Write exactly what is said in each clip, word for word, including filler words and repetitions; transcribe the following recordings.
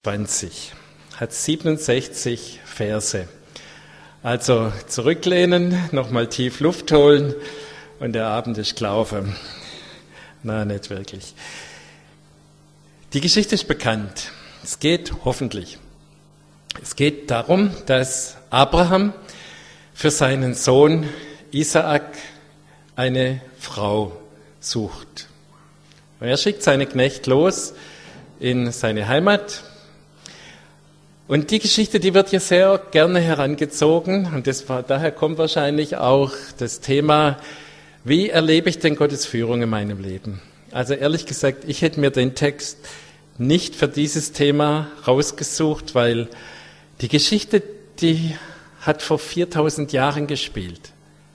zwanzig, hat siebenundsechzig Verse. Also zurücklehnen, nochmal tief Luft holen und der Abend ist gelaufen. Na, nicht wirklich. Die Geschichte ist bekannt. Es geht hoffentlich. Es geht darum, dass Abraham für seinen Sohn Isaak eine Frau sucht. Und er schickt seinen Knecht los in seine Heimat. Und die Geschichte, die wird hier sehr gerne herangezogen und das, daher kommt wahrscheinlich auch das Thema, wie erlebe ich denn Gottes Führung in meinem Leben? Also ehrlich gesagt, ich hätte mir den Text nicht für dieses Thema rausgesucht, weil die Geschichte, die hat vor viertausend Jahren gespielt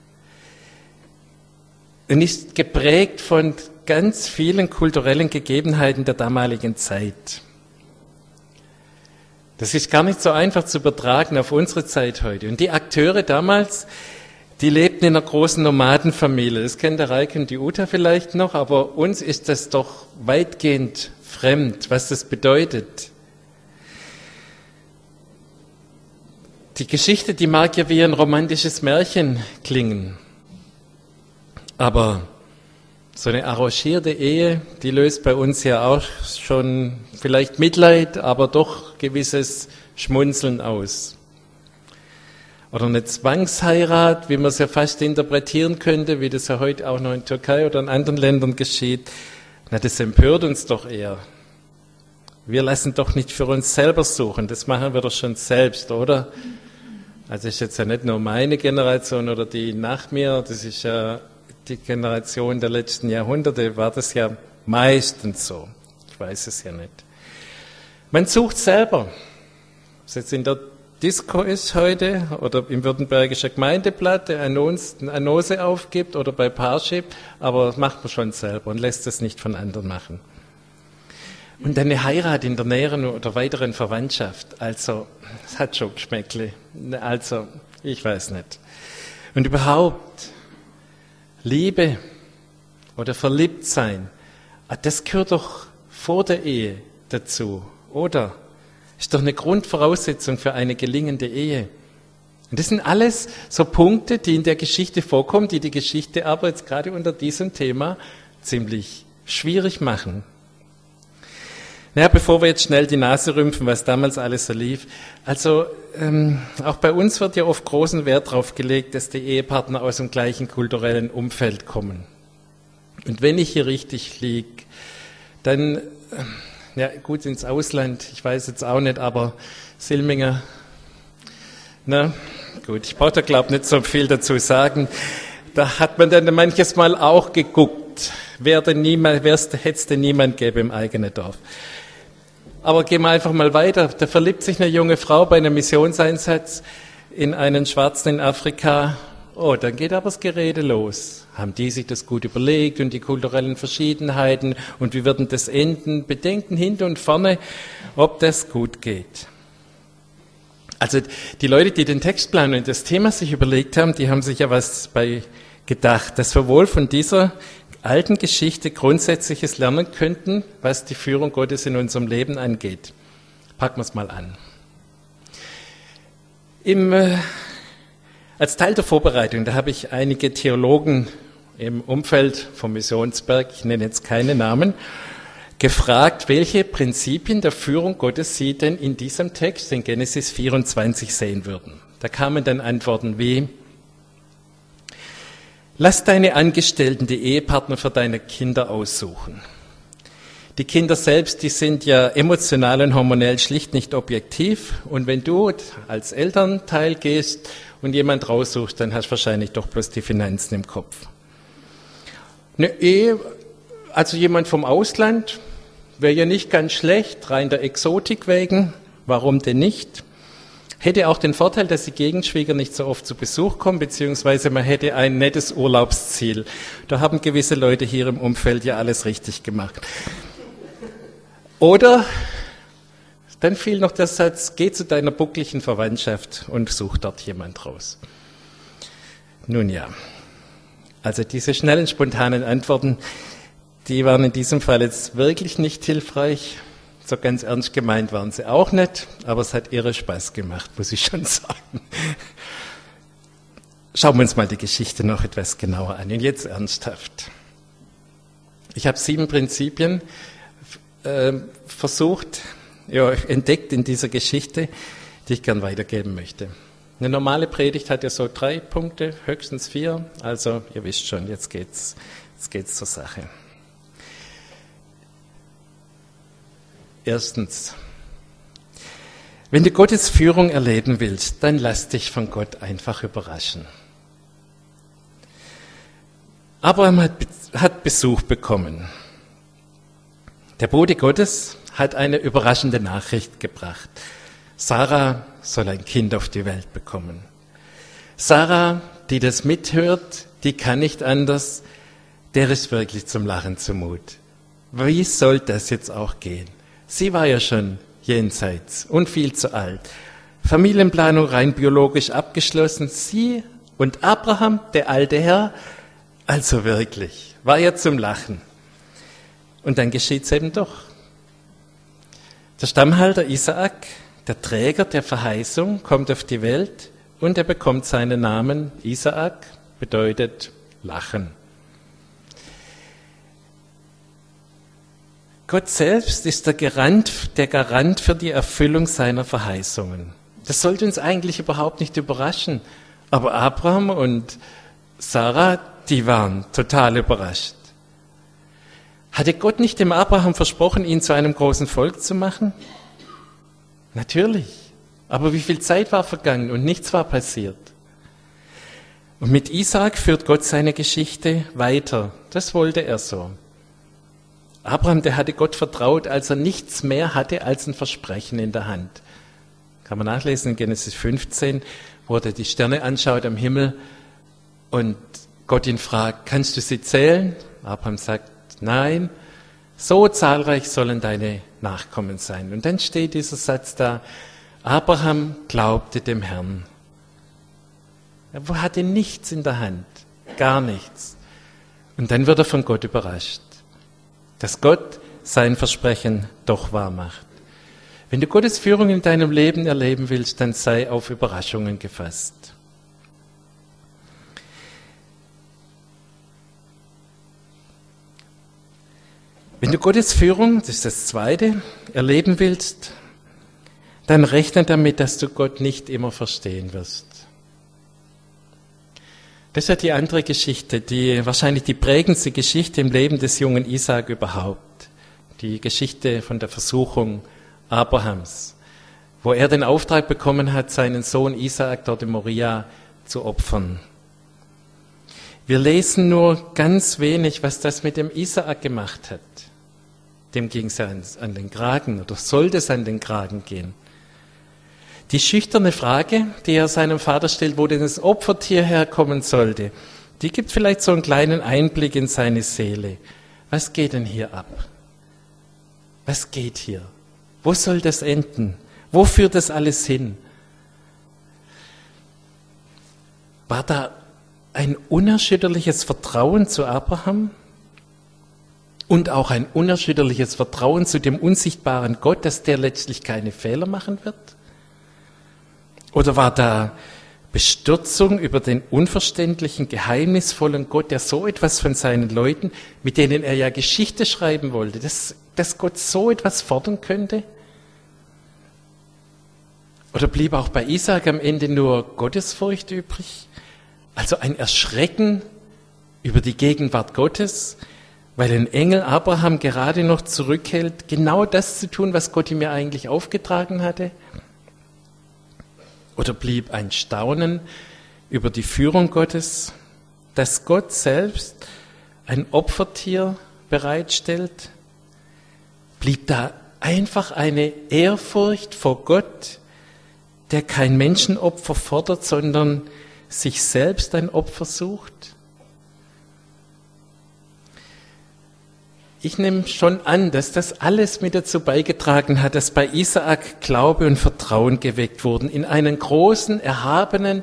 und ist geprägt von ganz vielen kulturellen Gegebenheiten der damaligen Zeit. Das ist gar nicht so einfach zu übertragen auf unsere Zeit heute. Und die Akteure damals, die lebten in einer großen Nomadenfamilie. Das kennen der Reike und die Uta vielleicht noch, aber uns ist das doch weitgehend fremd, was das bedeutet. Die Geschichte, die mag ja wie ein romantisches Märchen klingen. Aber so eine arrangierte Ehe, die löst bei uns ja auch schon vielleicht Mitleid, aber doch gewisses Schmunzeln aus. Oder eine Zwangsheirat, wie man es ja fast interpretieren könnte, wie das ja heute auch noch in Türkei oder in anderen Ländern geschieht. Na, das empört uns doch eher. Wir lassen doch nicht für uns selber suchen, das machen wir doch schon selbst, oder? Also ist jetzt ja nicht nur meine Generation oder die nach mir, das ist ja die Generation der letzten Jahrhunderte, war das ja meistens so. Ich weiß es ja nicht. Man sucht selber. Ob es jetzt in der Disco ist heute oder im Württembergischer Gemeindeblatt eine Annonce aufgibt oder bei Parship, aber das macht man schon selber und lässt es nicht von anderen machen. Und eine Heirat in der näheren oder weiteren Verwandtschaft, also, das hat schon Geschmäckle. Also, ich weiß nicht. Und überhaupt, Liebe oder Verliebtsein, das gehört doch vor der Ehe dazu, oder? Ist doch eine Grundvoraussetzung für eine gelingende Ehe. Und das sind alles so Punkte, die in der Geschichte vorkommen, die die Geschichte aber jetzt gerade unter diesem Thema ziemlich schwierig machen. Naja, bevor wir jetzt schnell die Nase rümpfen, was damals alles so lief. Also ähm, auch bei uns wird ja oft großen Wert darauf gelegt, dass die Ehepartner aus dem gleichen kulturellen Umfeld kommen. Und wenn ich hier richtig liege, dann, äh, ja gut, ins Ausland, ich weiß jetzt auch nicht, aber Silminger, na gut, ich brauche da glaube ich nicht so viel dazu sagen. Da hat man dann manches Mal auch geguckt, wer denn niemand, wer hätte es denn niemand gäbe im eigenen Dorf. Aber gehen wir einfach mal weiter. Da verliebt sich eine junge Frau bei einem Missionseinsatz in einen Schwarzen in Afrika. Oh, dann geht aber das Gerede los. Haben die sich das gut überlegt und die kulturellen Verschiedenheiten und wie wird denn das enden? Bedenken hinten und vorne, ob das gut geht. Also die Leute, die den Textplan und das Thema sich überlegt haben, die haben sich ja was bei gedacht, dass wir wohl von dieser alten Geschichte Grundsätzliches lernen könnten, was die Führung Gottes in unserem Leben angeht. Packen wir es mal an. Im, äh, als Teil der Vorbereitung, da habe ich einige Theologen im Umfeld vom Missionsberg, ich nenne jetzt keine Namen, gefragt, welche Prinzipien der Führung Gottes sie denn in diesem Text in Genesis vierundzwanzig sehen würden. Da kamen dann Antworten wie: Lass deine Angestellten die Ehepartner für deine Kinder aussuchen. Die Kinder selbst, die sind ja emotional und hormonell schlicht nicht objektiv. Und wenn du als Elternteil gehst und jemand raussuchst, dann hast du wahrscheinlich doch bloß die Finanzen im Kopf. Eine Ehe, also jemand vom Ausland, wäre ja nicht ganz schlecht, rein der Exotik wegen. Warum denn nicht? Hätte auch den Vorteil, dass die Gegenschwieger nicht so oft zu Besuch kommen, beziehungsweise man hätte ein nettes Urlaubsziel. Da haben gewisse Leute hier im Umfeld ja alles richtig gemacht. Oder dann fiel noch der Satz, geh zu deiner buckligen Verwandtschaft und such dort jemand raus. Nun ja, also diese schnellen, spontanen Antworten, die waren in diesem Fall jetzt wirklich nicht hilfreich. So ganz ernst gemeint waren sie auch nicht, aber es hat irre Spaß gemacht, muss ich schon sagen. Schauen wir uns mal die Geschichte noch etwas genauer an. Und jetzt ernsthaft. Ich habe sieben Prinzipien äh, versucht, ja, entdeckt in dieser Geschichte, die ich gern weitergeben möchte. Eine normale Predigt hat ja so drei Punkte, höchstens vier. Also ihr wisst schon, jetzt geht's, jetzt geht's zur Sache. Erstens, wenn du Gottes Führung erleben willst, dann lass dich von Gott einfach überraschen. Abraham hat, hat Besuch bekommen. Der Bote Gottes hat eine überraschende Nachricht gebracht. Sarah soll ein Kind auf die Welt bekommen. Sarah, die das mithört, die kann nicht anders, der ist wirklich zum Lachen zumut. Wie soll das jetzt auch gehen? Sie war ja schon jenseits und viel zu alt. Familienplanung rein biologisch abgeschlossen. Sie und Abraham, der alte Herr, also wirklich, war ja zum Lachen. Und dann geschieht's eben doch. Der Stammhalter Isaak, der Träger der Verheißung, kommt auf die Welt und er bekommt seinen Namen. Isaak bedeutet Lachen. Gott selbst ist der Garant, der Garant für die Erfüllung seiner Verheißungen. Das sollte uns eigentlich überhaupt nicht überraschen. Aber Abraham und Sarah, die waren total überrascht. Hatte Gott nicht dem Abraham versprochen, ihn zu einem großen Volk zu machen? Natürlich. Aber wie viel Zeit war vergangen und nichts war passiert? Und mit Isaak führt Gott seine Geschichte weiter. Das wollte er so. Abraham, der hatte Gott vertraut, als er nichts mehr hatte als ein Versprechen in der Hand. Kann man nachlesen in Genesis fünfzehn, wo er die Sterne anschaut am Himmel und Gott ihn fragt, kannst du sie zählen? Abraham sagt, nein, so zahlreich sollen deine Nachkommen sein. Und dann steht dieser Satz da, Abraham glaubte dem Herrn. Er hatte nichts in der Hand, gar nichts. Und dann wird er von Gott überrascht, dass Gott sein Versprechen doch wahr macht. Wenn du Gottes Führung in deinem Leben erleben willst, dann sei auf Überraschungen gefasst. Wenn du Gottes Führung, das ist das Zweite, erleben willst, dann rechne damit, dass du Gott nicht immer verstehen wirst. Das ist ja die andere Geschichte, die wahrscheinlich die prägendste Geschichte im Leben des jungen Isaak überhaupt. Die Geschichte von der Versuchung Abrahams, wo er den Auftrag bekommen hat, seinen Sohn Isaak dort in Moria zu opfern. Wir lesen nur ganz wenig, was das mit dem Isaak gemacht hat. Dem ging es ja an den Kragen oder sollte es an den Kragen gehen. Die schüchterne Frage, die er seinem Vater stellt, wo denn das Opfertier herkommen sollte, die gibt vielleicht so einen kleinen Einblick in seine Seele. Was geht denn hier ab? Was geht hier? Wo soll das enden? Wo führt das alles hin? War da ein unerschütterliches Vertrauen zu Abraham und auch ein unerschütterliches Vertrauen zu dem unsichtbaren Gott, dass der letztlich keine Fehler machen wird? Oder war da Bestürzung über den unverständlichen, geheimnisvollen Gott, der so etwas von seinen Leuten, mit denen er ja Geschichte schreiben wollte, dass, dass Gott so etwas fordern könnte? Oder blieb auch bei Isaak am Ende nur Gottesfurcht übrig? Also ein Erschrecken über die Gegenwart Gottes, weil ein Engel Abraham gerade noch zurückhält, genau das zu tun, was Gott ihm ja eigentlich aufgetragen hatte? Oder blieb ein Staunen über die Führung Gottes, dass Gott selbst ein Opfertier bereitstellt? Blieb da einfach eine Ehrfurcht vor Gott, der kein Menschenopfer fordert, sondern sich selbst ein Opfer sucht? Ich nehme schon an, dass das alles mit dazu beigetragen hat, dass bei Isaak Glaube und Vertrauen geweckt wurden in einen großen, erhabenen,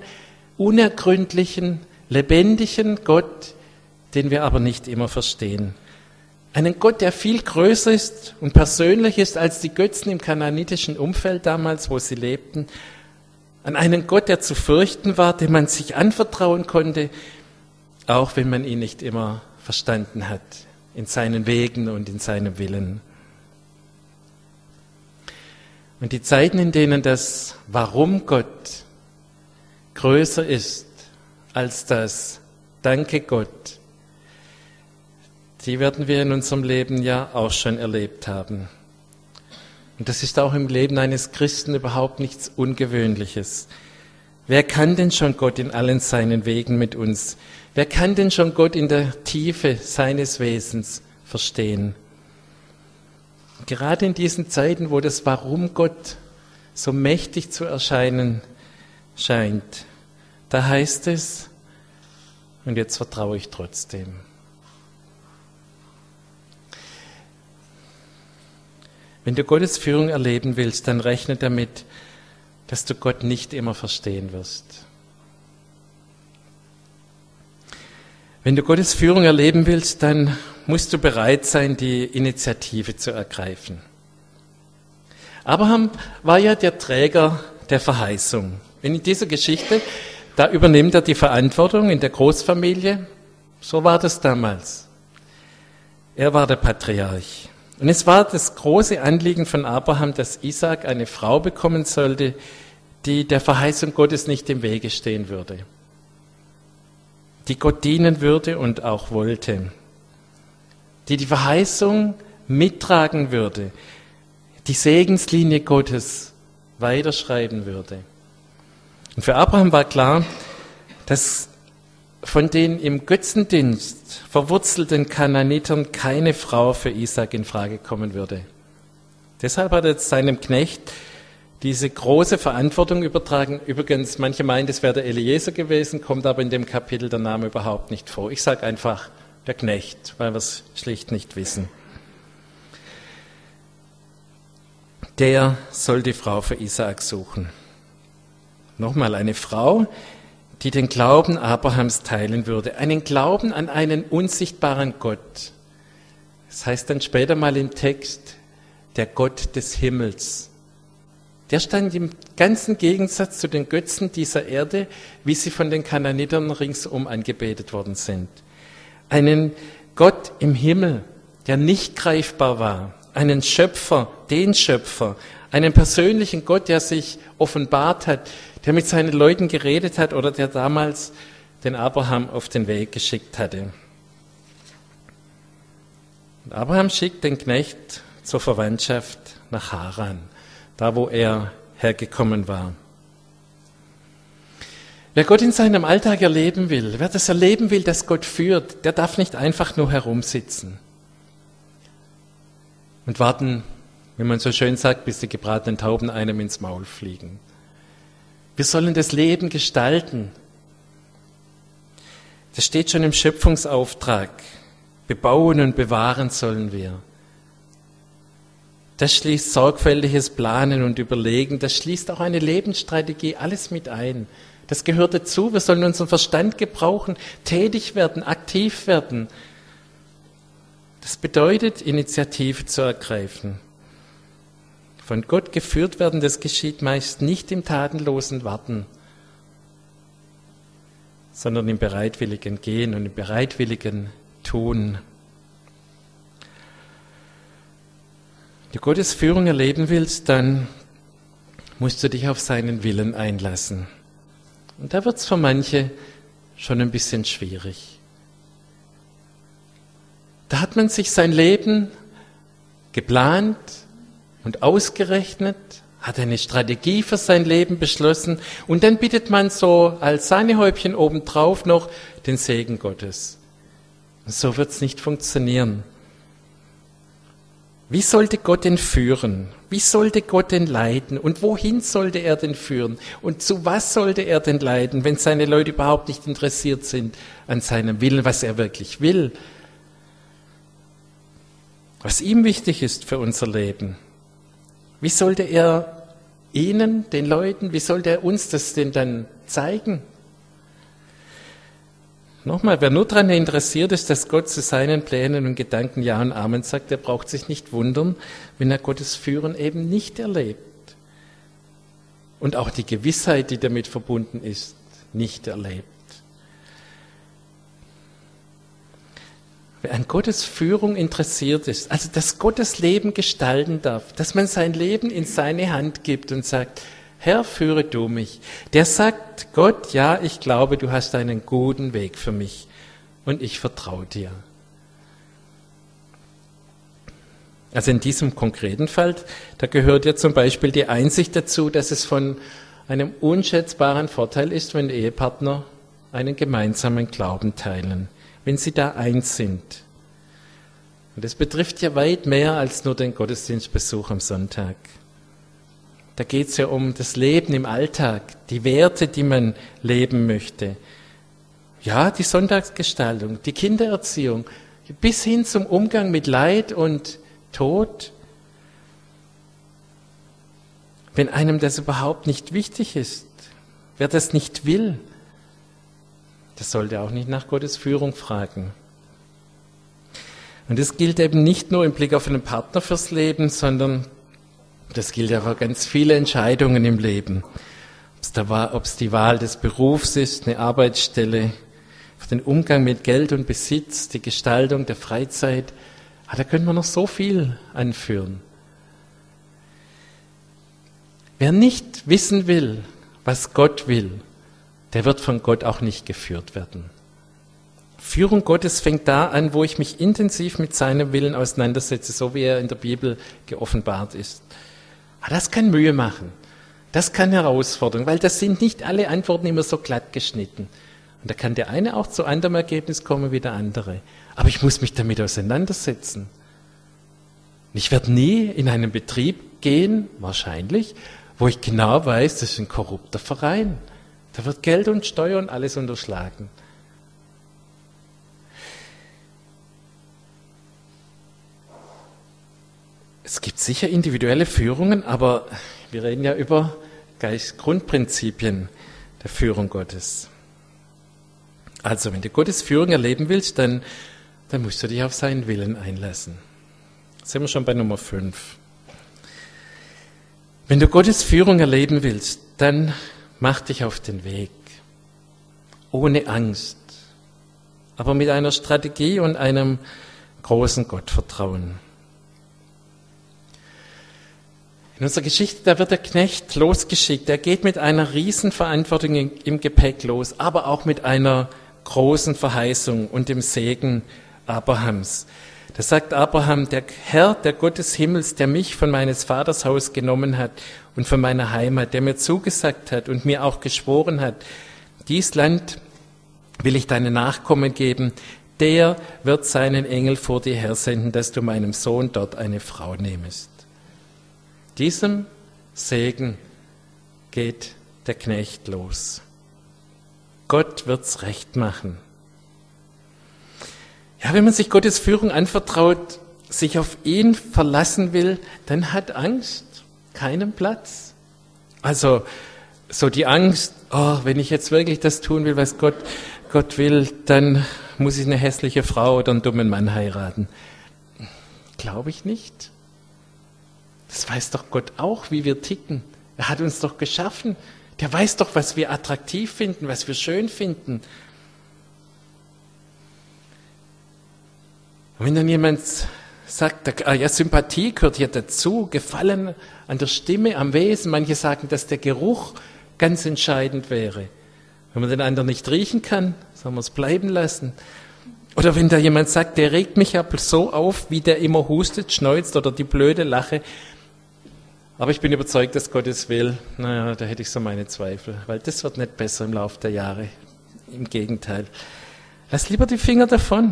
unergründlichen, lebendigen Gott, den wir aber nicht immer verstehen. Einen Gott, der viel größer ist und persönlich ist als die Götzen im kanaanitischen Umfeld damals, wo sie lebten. An einen Gott, der zu fürchten war, dem man sich anvertrauen konnte, auch wenn man ihn nicht immer verstanden hat, in seinen Wegen und in seinem Willen. Und die Zeiten, in denen das Warum Gott größer ist als das Danke Gott, die werden wir in unserem Leben ja auch schon erlebt haben. Und das ist auch im Leben eines Christen überhaupt nichts Ungewöhnliches. Wer kann denn schon Gott in allen seinen Wegen mit uns? Wer kann denn schon Gott in der Tiefe seines Wesens verstehen? Gerade in diesen Zeiten, wo das Warum Gott so mächtig zu erscheinen scheint, da heißt es, und jetzt vertraue ich trotzdem. Wenn du Gottes Führung erleben willst, dann rechne damit, dass du Gott nicht immer verstehen wirst. Wenn du Gottes Führung erleben willst, dann musst du bereit sein, die Initiative zu ergreifen. Abraham war ja der Träger der Verheißung. In dieser Geschichte, da übernimmt er die Verantwortung in der Großfamilie. So war das damals. Er war der Patriarch. Und es war das große Anliegen von Abraham, dass Isaak eine Frau bekommen sollte, die der Verheißung Gottes nicht im Wege stehen würde, die Gott dienen würde und auch wollte, die die Verheißung mittragen würde, die Segenslinie Gottes weiterschreiben würde. Und für Abraham war klar, dass von den im Götzendienst verwurzelten Kanaanitern keine Frau für Isaak in Frage kommen würde. Deshalb hat er seinem Knecht diese große Verantwortung übertragen. Übrigens, manche meinen, es wäre der Eliezer gewesen, kommt aber in dem Kapitel der Name überhaupt nicht vor. Ich sage einfach der Knecht, weil wir es schlicht nicht wissen. Der soll die Frau für Isaak suchen. Nochmal, eine Frau, die den Glauben Abrahams teilen würde. Einen Glauben an einen unsichtbaren Gott. Das heißt dann später mal im Text, der Gott des Himmels. Der stand im ganzen Gegensatz zu den Götzen dieser Erde, wie sie von den Kanaanitern ringsum angebetet worden sind. Einen Gott im Himmel, der nicht greifbar war. Einen Schöpfer, den Schöpfer. Einen persönlichen Gott, der sich offenbart hat, der mit seinen Leuten geredet hat oder der damals den Abraham auf den Weg geschickt hatte. Und Abraham schickt den Knecht zur Verwandtschaft nach Haran, da wo er hergekommen war. Wer Gott in seinem Alltag erleben will, wer das erleben will, dass Gott führt, der darf nicht einfach nur herumsitzen und warten, wie man so schön sagt, bis die gebratenen Tauben einem ins Maul fliegen. Wir sollen das Leben gestalten. Das steht schon im Schöpfungsauftrag. Bebauen und bewahren sollen wir. Das schließt sorgfältiges Planen und Überlegen. Das schließt auch eine Lebensstrategie, alles mit ein. Das gehört dazu. Wir sollen unseren Verstand gebrauchen, tätig werden, aktiv werden. Das bedeutet, Initiative zu ergreifen. Von Gott geführt werden, das geschieht meist nicht im tatenlosen Warten, sondern im bereitwilligen Gehen und im bereitwilligen Tun. Wenn du Gottes Führung erleben willst, dann musst du dich auf seinen Willen einlassen. Und da wird es für manche schon ein bisschen schwierig. Da hat man sich sein Leben geplant und ausgerechnet, hat eine Strategie für sein Leben beschlossen und dann bittet man so als Sahnehäubchen obendrauf noch den Segen Gottes. Und so wird es nicht funktionieren. Wie sollte Gott denn führen? Wie sollte Gott denn leiten? Und wohin sollte er denn führen? Und zu was sollte er denn leiten, wenn seine Leute überhaupt nicht interessiert sind an seinem Willen, was er wirklich will? Was ihm wichtig ist für unser Leben? Wie sollte er ihnen, den Leuten, wie sollte er uns das denn dann zeigen? Nochmal, wer nur daran interessiert ist, dass Gott zu seinen Plänen und Gedanken Ja und Amen sagt, der braucht sich nicht wundern, wenn er Gottes Führen eben nicht erlebt. Und auch die Gewissheit, die damit verbunden ist, nicht erlebt. Wer an Gottes Führung interessiert ist, also dass Gott das Leben gestalten darf, dass man sein Leben in seine Hand gibt und sagt, Herr, führe du mich. Der sagt, Gott, ja, ich glaube, du hast einen guten Weg für mich und ich vertraue dir. Also in diesem konkreten Fall, da gehört ja zum Beispiel die Einsicht dazu, dass es von einem unschätzbaren Vorteil ist, wenn Ehepartner einen gemeinsamen Glauben teilen, wenn sie da eins sind. Und das betrifft ja weit mehr als nur den Gottesdienstbesuch am Sonntag. Da geht es ja um das Leben im Alltag, die Werte, die man leben möchte. Ja, die Sonntagsgestaltung, die Kindererziehung, bis hin zum Umgang mit Leid und Tod. Wenn einem das überhaupt nicht wichtig ist, wer das nicht will, der sollte auch nicht nach Gottes Führung fragen. Und das gilt eben nicht nur im Blick auf einen Partner fürs Leben, sondern das gilt ja für ganz viele Entscheidungen im Leben. Ob es die Wahl des Berufs ist, eine Arbeitsstelle, den Umgang mit Geld und Besitz, die Gestaltung der Freizeit. Ah, da können wir noch so viel anführen. Wer nicht wissen will, was Gott will, der wird von Gott auch nicht geführt werden. Führung Gottes fängt da an, wo ich mich intensiv mit seinem Willen auseinandersetze, so wie er in der Bibel geoffenbart ist. Das kann Mühe machen, das kann Herausforderung, weil das sind nicht alle Antworten immer so glatt geschnitten. Und da kann der eine auch zu anderem Ergebnis kommen wie der andere. Aber ich muss mich damit auseinandersetzen. Ich werde nie in einen Betrieb gehen, wahrscheinlich, wo ich genau weiß, das ist ein korrupter Verein. Da wird Geld und Steuer und alles unterschlagen. Es gibt sicher individuelle Führungen, aber wir reden ja über Grundprinzipien der Führung Gottes. Also, wenn du Gottes Führung erleben willst, dann, dann musst du dich auf seinen Willen einlassen. Jetzt sind wir schon bei Nummer fünf. Wenn du Gottes Führung erleben willst, dann mach dich auf den Weg. Ohne Angst, aber mit einer Strategie und einem großen Gottvertrauen. In unserer Geschichte, da wird der Knecht losgeschickt. Er geht mit einer Riesenverantwortung im Gepäck los, aber auch mit einer großen Verheißung und dem Segen Abrahams. Da sagt Abraham, der Herr, der Gott des Himmels, der mich von meines Vaters Haus genommen hat und von meiner Heimat, der mir zugesagt hat und mir auch geschworen hat, dies Land will ich deinen Nachkommen geben, der wird seinen Engel vor dir hersenden, dass du meinem Sohn dort eine Frau nehmest. Diesem Segen geht der Knecht los. Gott wird's recht machen. Ja, wenn man sich Gottes Führung anvertraut, sich auf ihn verlassen will, dann hat Angst keinen Platz. Also so die Angst, oh, wenn ich jetzt wirklich das tun will, was Gott, Gott will, dann muss ich eine hässliche Frau oder einen dummen Mann heiraten. Glaube ich nicht. Das weiß doch Gott auch, wie wir ticken. Er hat uns doch geschaffen. Der weiß doch, was wir attraktiv finden, was wir schön finden. Und wenn dann jemand sagt, ja, Sympathie gehört hier dazu, Gefallen an der Stimme, am Wesen. Manche sagen, dass der Geruch ganz entscheidend wäre. Wenn man den anderen nicht riechen kann, soll man es bleiben lassen. Oder wenn da jemand sagt, der regt mich ab so auf, wie der immer hustet, schneuzt oder die blöde Lache. Aber ich bin überzeugt, dass Gott es will. Naja, da hätte ich so meine Zweifel, weil das wird nicht besser im Laufe der Jahre. Im Gegenteil. Lass lieber die Finger davon.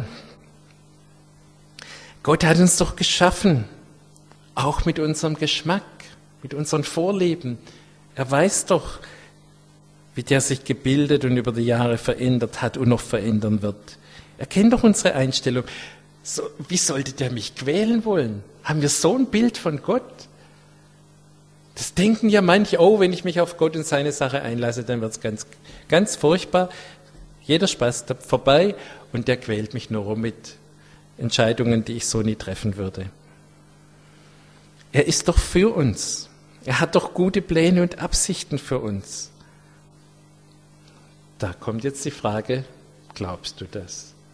Gott hat uns doch geschaffen, auch mit unserem Geschmack, mit unseren Vorlieben. Er weiß doch, wie der sich gebildet und über die Jahre verändert hat und noch verändern wird. Er kennt doch unsere Einstellung. So, wie sollte der mich quälen wollen? Haben wir so ein Bild von Gott? Das denken ja manche, oh, wenn ich mich auf Gott und seine Sache einlasse, dann wird es ganz, ganz furchtbar. Jeder Spaß vorbei und der quält mich nur mit Entscheidungen, die ich so nie treffen würde. Er ist doch für uns. Er hat doch gute Pläne und Absichten für uns. Da kommt jetzt die Frage, glaubst du das?